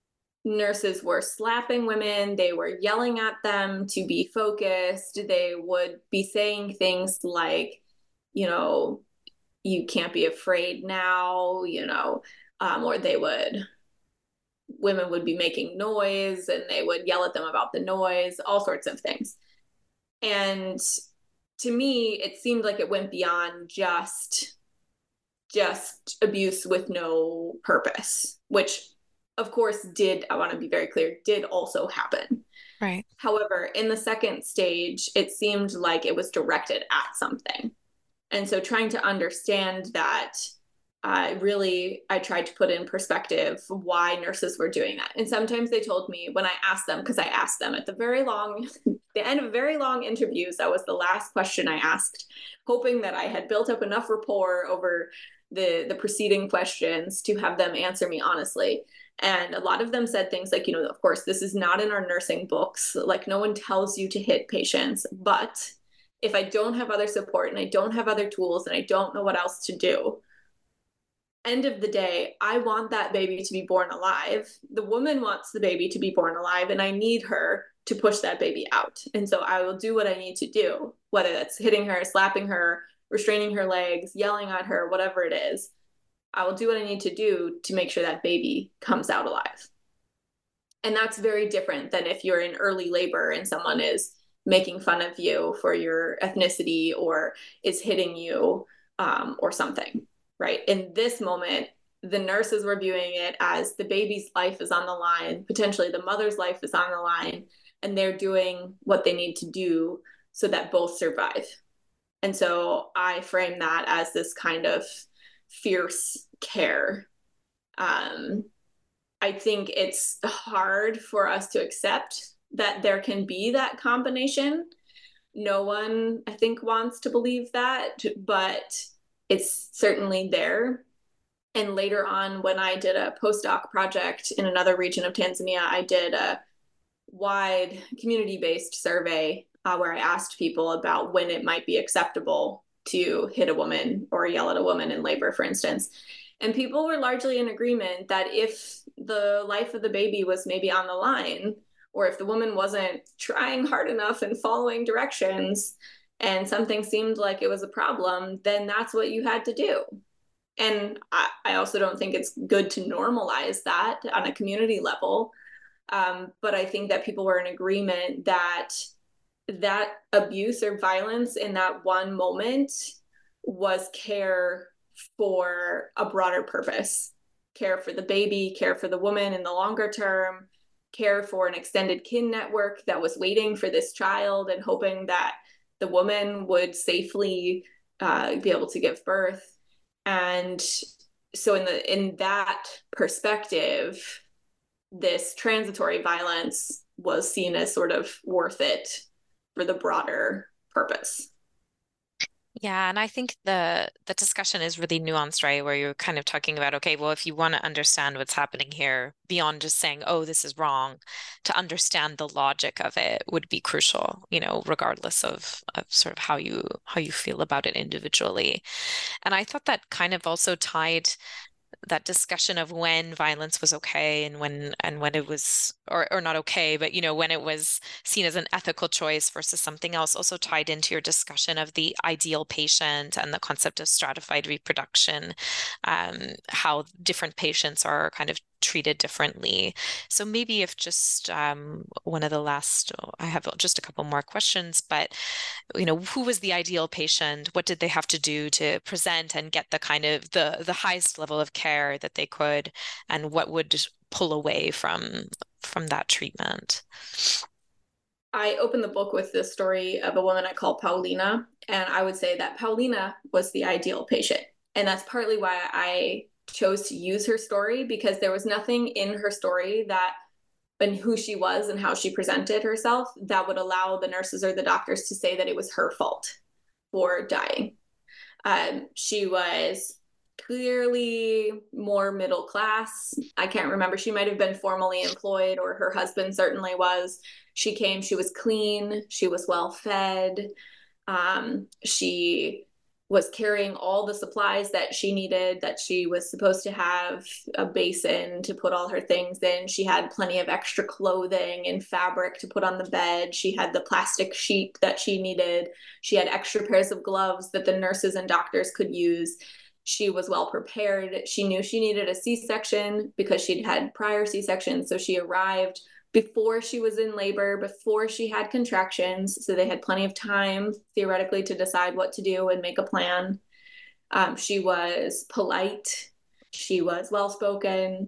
[SPEAKER 7] nurses were slapping women, they were yelling at them to be focused, they would be saying things like, you know, you can't be afraid now, you know, Um, or they would, women would be making noise and they would yell at them about the noise, all sorts of things. And to me, it seemed like it went beyond just, just abuse with no purpose, which of course did, I want to be very clear, did also happen.
[SPEAKER 6] Right.
[SPEAKER 7] However, in the second stage, it seemed like it was directed at something. And so trying to understand that, I uh, really, I tried to put in perspective why nurses were doing that. And sometimes they told me when I asked them, because I asked them at the very long, the end of very long interviews, that was the last question I asked, hoping that I had built up enough rapport over the, the preceding questions to have them answer me honestly. And a lot of them said things like, you know, of course, this is not in our nursing books. Like, no one tells you to hit patients, but if I don't have other support and I don't have other tools and I don't know what else to do, end of the day, I want that baby to be born alive. The woman wants the baby to be born alive, and I need her to push that baby out. And so I will do what I need to do, whether that's hitting her, slapping her, restraining her legs, yelling at her, whatever it is. I will do what I need to do to make sure that baby comes out alive. And that's very different than if you're in early labor and someone is making fun of you for your ethnicity or is hitting you um, or something. Right. In this moment, the nurses were viewing it as the baby's life is on the line. Potentially the mother's life is on the line, and they're doing what they need to do so that both survive. And so I frame that as this kind of fierce care. Um, I think it's hard for us to accept that there can be that combination. No one, I think, wants to believe that, but it's certainly there. And later on, when I did a postdoc project in another region of Tanzania, I did a wide community-based survey uh, where I asked people about when it might be acceptable to hit a woman or yell at a woman in labor, for instance. And people were largely in agreement that if the life of the baby was maybe on the line, or if the woman wasn't trying hard enough and following directions, and something seemed like it was a problem, then that's what you had to do. And I, I also don't think it's good to normalize that on a community level. Um, but I think that people were in agreement that that abuse or violence in that one moment was care for a broader purpose. Care for the baby, care for the woman in the longer term, care for an extended kin network that was waiting for this child and hoping that the woman would safely uh, be able to give birth. And so in the in that perspective, this transitory violence was seen as sort of worth it for the broader purpose.
[SPEAKER 6] Yeah, and I think the the discussion is really nuanced, right? Where you're kind of talking about, okay, well, if you want to understand what's happening here beyond just saying, oh, this is wrong, to understand the logic of it would be crucial, you know, regardless of, of sort of how you how you feel about it individually. And I thought that kind of also tied that discussion of when violence was okay and when and when it was or or not okay, but you know, when it was seen as an ethical choice versus something else, also tied into your discussion of the ideal patient and the concept of stratified reproduction, um, how different patients are kind of treated differently. So maybe if just um, one of the last, I have just a couple more questions, but you know, who was the ideal patient? What did they have to do to present and get the kind of the the highest level of care that they could, and what would pull away from from that treatment?
[SPEAKER 7] I opened the book with the story of a woman I call Paulina, and I would say that Paulina was the ideal patient. And that's partly why I chose to use her story, because there was nothing in her story that and who she was and how she presented herself that would allow the nurses or the doctors to say that it was her fault for dying. Um, she was clearly more middle class. I can't remember. She might have been formally employed, or her husband certainly was. She came, she was clean, she was well fed. Um, she was carrying all the supplies that she needed, that she was supposed to have a basin to put all her things in. She had plenty of extra clothing and fabric to put on the bed. She had the plastic sheet that she needed. She had extra pairs of gloves that the nurses and doctors could use. She was well prepared. She knew she needed a C-section because she'd had prior C-sections. So she arrived before she was in labor, before she had contractions. So they had plenty of time, theoretically, to decide what to do and make a plan. Um, she was polite. She was well-spoken.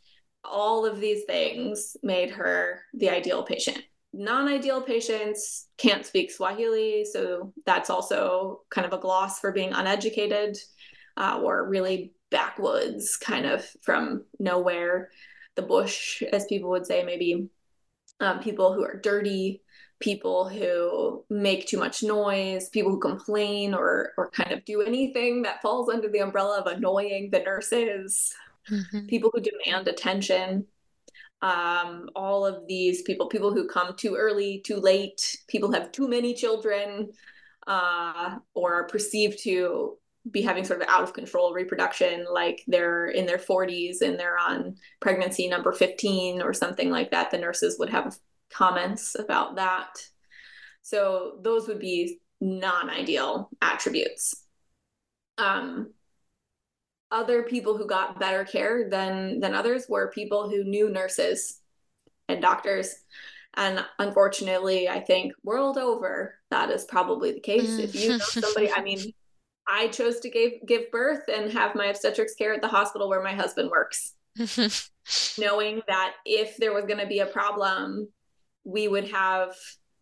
[SPEAKER 7] All of these things made her the ideal patient. Non-ideal patients can't speak Swahili, so that's also kind of a gloss for being uneducated, uh, or really backwoods, kind of from nowhere. The bush, as people would say, maybe um, people who are dirty, people who make too much noise, people who complain or or kind of do anything that falls under the umbrella of annoying the nurses, mm-hmm. people who demand attention. Um, all of these people, people who come too early, too late, people have too many children, uh, or are perceived to be having sort of out of control reproduction, like they're in their forties and they're on pregnancy number fifteen or something like that. The nurses would have comments about that. So those would be non-ideal attributes. Um, other people who got better care than than others were people who knew nurses and doctors. And unfortunately, I think world over, that is probably the case. Mm. If you know somebody, I mean, I chose to give, give birth and have my obstetrics care at the hospital where my husband works, knowing that if there was going to be a problem, we would have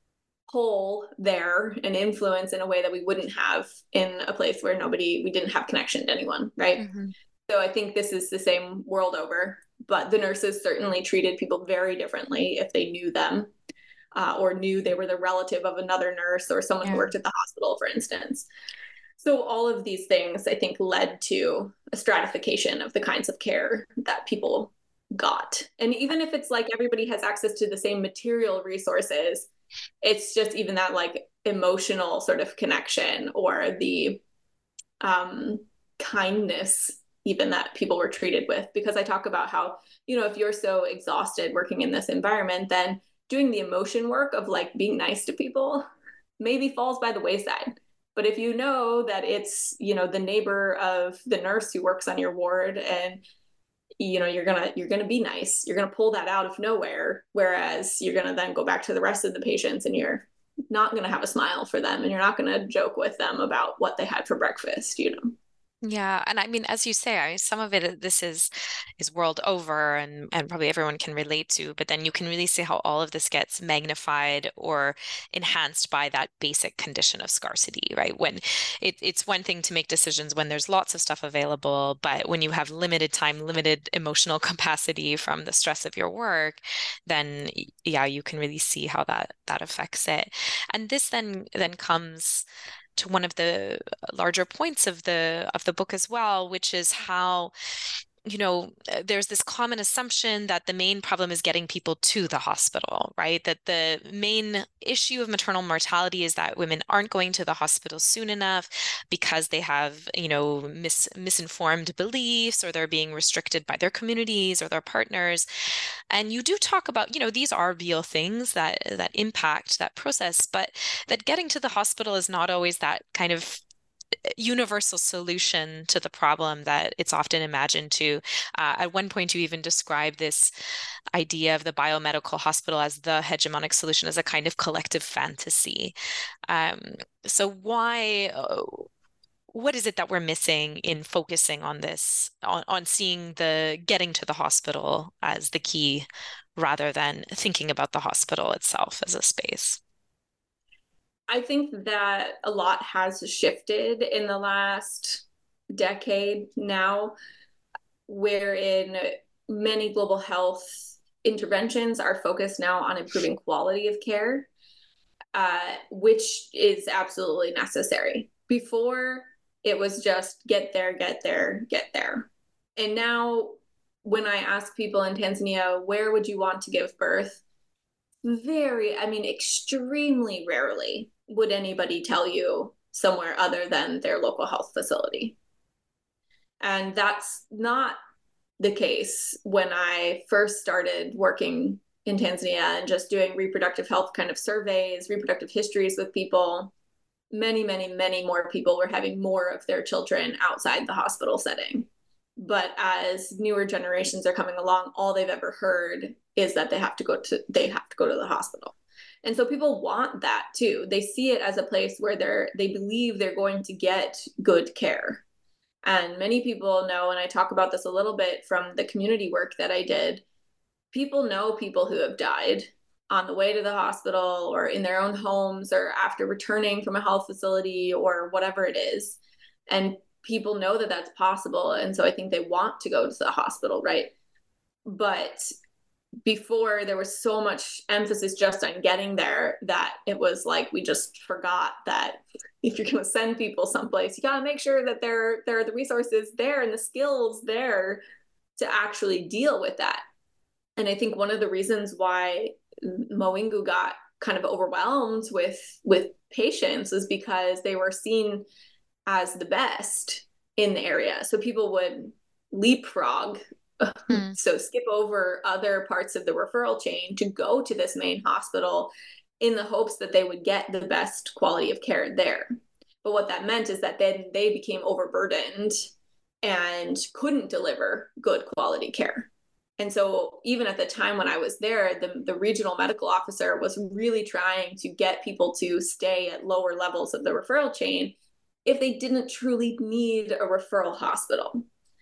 [SPEAKER 7] pull there and influence in a way that we wouldn't have in a place where nobody, we didn't have connection to anyone, right? Mm-hmm. So I think this is the same world over, but the nurses certainly treated people very differently if they knew them, uh, or knew they were the relative of another nurse or someone yeah. who worked at the hospital, for instance. So all of these things, I think, led to a stratification of the kinds of care that people got. And even if it's like everybody has access to the same material resources, it's just even that like emotional sort of connection or the um, kindness even that people were treated with. Because I talk about how, you know, if you're so exhausted working in this environment, then doing the emotion work of like being nice to people maybe falls by the wayside. But if you know that it's, you know, the neighbor of the nurse who works on your ward and, you know, you're going to, you're going to be nice, you're going to pull that out of nowhere. Whereas you're going to then go back to the rest of the patients and you're not going to have a smile for them and you're not going to joke with them about what they had for breakfast, you know.
[SPEAKER 6] Yeah, and I mean, as you say, I mean, some of it this is is world over, and and probably everyone can relate to. But then you can really see how all of this gets magnified or enhanced by that basic condition of scarcity, right? When it, it's one thing to make decisions when there's lots of stuff available, but when you have limited time, limited emotional capacity from the stress of your work, then yeah, you can really see how that that affects it. And this then then comes. to one of the larger points of the of the book as well, which is how, you know, there's this common assumption that the main problem is getting people to the hospital, right? That the main issue of maternal mortality is that women aren't going to the hospital soon enough because they have, you know, mis misinformed beliefs, or they're being restricted by their communities or their partners. And you do talk about, you know, these are real things that that impact that process, but that getting to the hospital is not always that kind of universal solution to the problem that it's often imagined to. Uh, at one point, you even described this idea of the biomedical hospital as the hegemonic solution, as a kind of collective fantasy. Um, so why, uh, what is it that we're missing in focusing on this, on, on seeing the getting to the hospital as the key, rather than thinking about the hospital itself as a space?
[SPEAKER 7] I think that a lot has shifted in the last decade now, wherein many global health interventions are focused now on improving quality of care, uh, which is absolutely necessary. Before, it was just get there, get there, get there. And now when I ask people in Tanzania, where would you want to give birth? Very, I mean, extremely rarely would anybody tell you somewhere other than their local health facility. And that's not the case when I first started working in Tanzania and just doing reproductive health kind of surveys, reproductive histories with people. Many, many, many more people were having more of their children outside the hospital setting. But as newer generations are coming along, all they've ever heard is that they have to go to they have to go to the hospital. And so people want that too. They see it as a place where they're they believe they're going to get good care. And many people know, and I talk about this a little bit from the community work that I did, people know people who have died on the way to the hospital or in their own homes or after returning from a health facility or whatever it is. And people know that that's possible. And so I think they want to go to the hospital, right? But before, there was so much emphasis just on getting there that it was like we just forgot that if you're going to send people someplace, you got to make sure that there, there are the resources there and the skills there to actually deal with that. And I think one of the reasons why Mawingu got kind of overwhelmed with with patients is because they were seen as the best in the area. So people would leapfrog, mm. so skip over other parts of the referral chain to go to this main hospital in the hopes that they would get the best quality of care there. But what that meant is that then they became overburdened and couldn't deliver good quality care. And so even at the time when I was there, the, the regional medical officer was really trying to get people to stay at lower levels of the referral chain if they didn't truly need a referral hospital.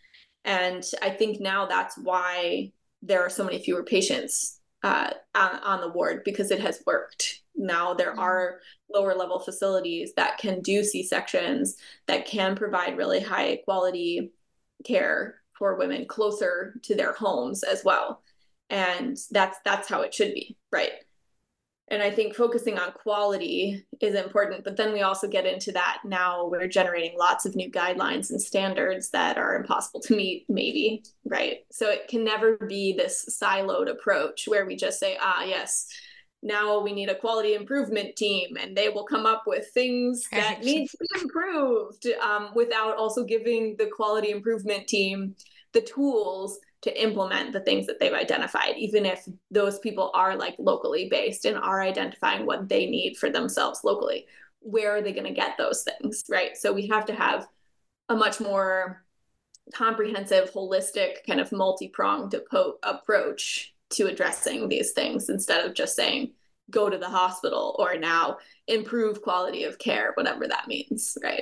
[SPEAKER 7] And I think now that's why there are so many fewer patients uh, on, on the ward, because it has worked. Now there mm-hmm. are lower level facilities that can do C-sections, that can provide really high quality care for women closer to their homes as well. And that's that's how it should be, right? And I think focusing on quality is important, but then we also get into that now we're generating lots of new guidelines and standards that are impossible to meet, maybe, right? So it can never be this siloed approach where we just say, ah, yes, now we need a quality improvement team and they will come up with things that need to be improved, um, without also giving the quality improvement team the tools to implement the things that they've identified, even if those people are like locally based and are identifying what they need for themselves locally. Where are they going to get those things, right? So we have to have a much more comprehensive, holistic, kind of multi-pronged approach to addressing these things instead of just saying, go to the hospital or now improve quality of care, whatever that means, right?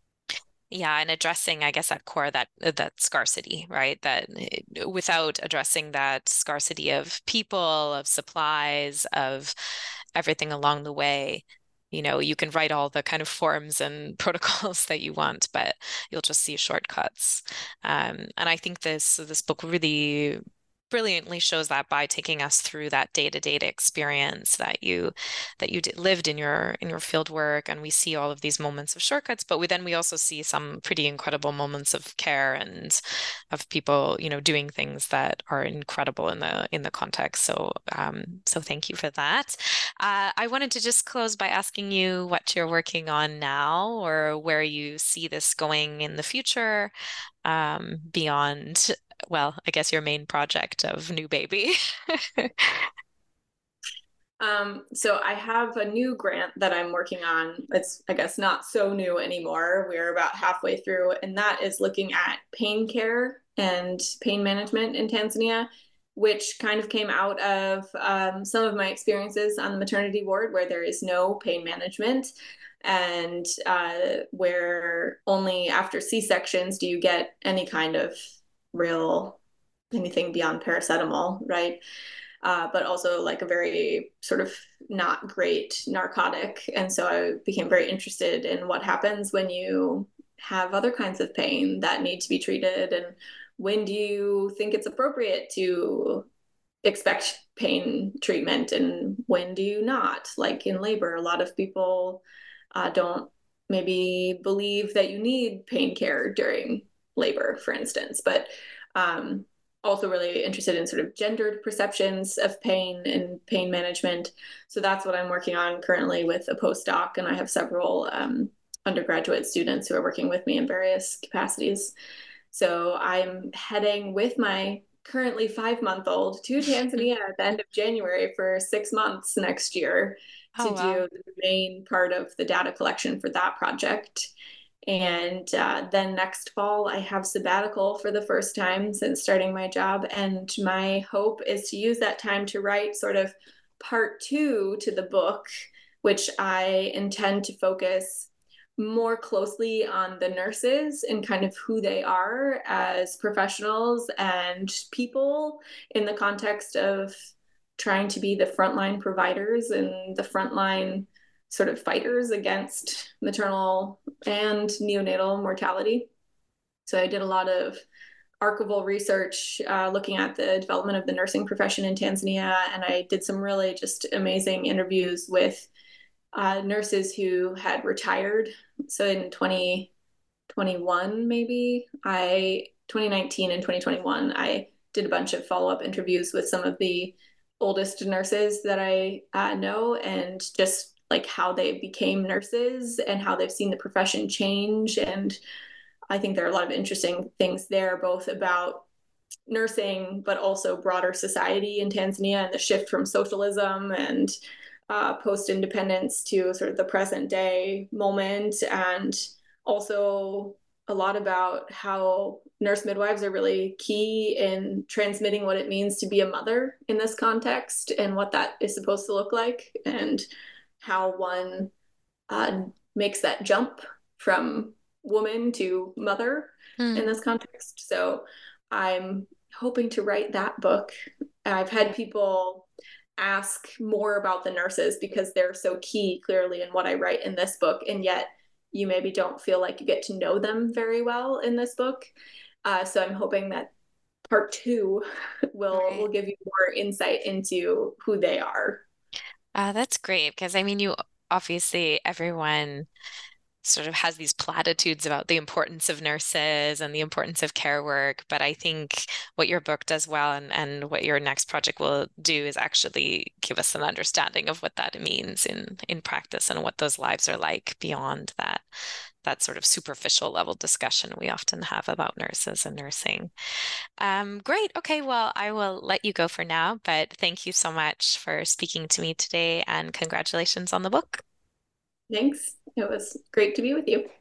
[SPEAKER 6] Yeah, and addressing, I guess, at core that that scarcity, right? That without addressing that scarcity of people, of supplies, of everything along the way, you know, you can write all the kind of forms and protocols that you want, but you'll just see shortcuts. Um, and I think this this book really brilliantly shows that by taking us through that day-to-day experience that you that you did, lived in your in your field work. And we see all of these moments of shortcuts, but we then we also see some pretty incredible moments of care and of people, you know, doing things that are incredible in the in the context. So um, so thank you for that. Uh, I wanted to just close by asking you what you're working on now, or where you see this going in the future, um, beyond, well, I guess your main project of New Baby.
[SPEAKER 7] um, so I have a new grant that I'm working on. It's, I guess, not so new anymore. We're about halfway through, and that is looking at pain care and pain management in Tanzania, which kind of came out of um, some of my experiences on the maternity ward where there is no pain management, and uh, where only after C-sections do you get any kind of real anything beyond paracetamol, right? Uh, but also like a very sort of not great narcotic. And so I became very interested in what happens when you have other kinds of pain that need to be treated, and when do you think it's appropriate to expect pain treatment and when do you not? Like in labor, a lot of people uh, don't maybe believe that you need pain care during labor, for instance, but um, also really interested in sort of gendered perceptions of pain and pain management. So that's what I'm working on currently with a postdoc, and I have several um, undergraduate students who are working with me in various capacities. So I'm heading with my currently five-month-old to Tanzania at the end of January for six months next year to
[SPEAKER 6] Oh, wow.
[SPEAKER 7] do the main part of the data collection for that project. And uh, then next fall, I have sabbatical for the first time since starting my job. And my hope is to use that time to write sort of part two to the book, which I intend to focus more closely on the nurses and kind of who they are as professionals and people in the context of trying to be the frontline providers and the frontline sort of fighters against maternal and neonatal mortality. So I did a lot of archival research uh, looking at the development of the nursing profession in Tanzania, and I did some really just amazing interviews with uh, nurses who had retired. So in twenty twenty-one, maybe, I, twenty nineteen and twenty twenty-one, I did a bunch of follow-up interviews with some of the oldest nurses that I uh, know, and just like how they became nurses and how they've seen the profession change. And I think there are a lot of interesting things there, both about nursing, but also broader society in Tanzania and the shift from socialism and uh, post-independence to sort of the present day moment. And also a lot about how nurse midwives are really key in transmitting what it means to be a mother in this context and what that is supposed to look like, and how one uh, makes that jump from woman to mother mm. in this context. So I'm hoping to write that book. I've had people ask more about the nurses because they're so key clearly in what I write in this book, and yet you maybe don't feel like you get to know them very well in this book. Uh, so I'm hoping that part two will, right. will give you more insight into who they are.
[SPEAKER 6] Uh, that's great, because I mean, you obviously, everyone sort of has these platitudes about the importance of nurses and the importance of care work. But I think what your book does well, and, and what your next project will do, is actually give us an understanding of what that means in, in practice and what those lives are like beyond that, that sort of superficial level discussion we often have about nurses and nursing. Um, great. Okay, well, I will let you go for now, but thank you so much for speaking to me today, and congratulations on the book.
[SPEAKER 7] Thanks. It was great to be with you.